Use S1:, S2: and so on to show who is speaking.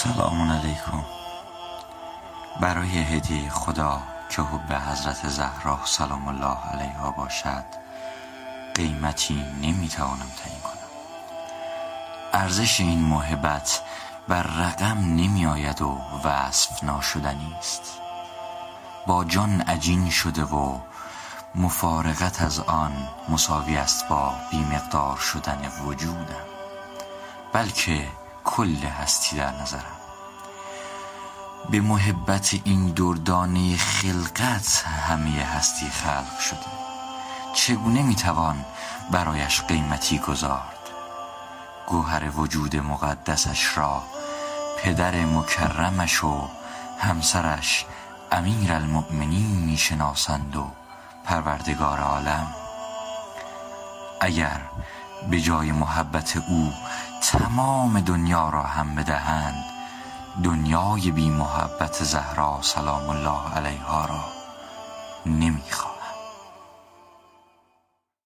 S1: سلام علیکم. برای هدیه خدا که حب حضرت زهرا سلام الله علیها باشد قیمتی نمیتوانم تعیین کنم. ارزش این محبت بر رقم نمی آید و وصف ناشدنی است. با جان عجین شده و مفارقت از آن مساوی است با بیمقدار شدن وجودم، بلکه کل هستی در نظرم. به محبت این دردانه خلقت همه هستی خلق شده، چگونه میتوان برایش قیمتی گذارد؟ گوهر وجود مقدسش را پدر مکرمش و همسرش امیر المؤمنین میشناسند و پروردگار عالم. اگر به جای محبت او تمام دنیا را هم بدهند، دنیای بی محبت زهرا سلام الله علیها را نمیخواهند.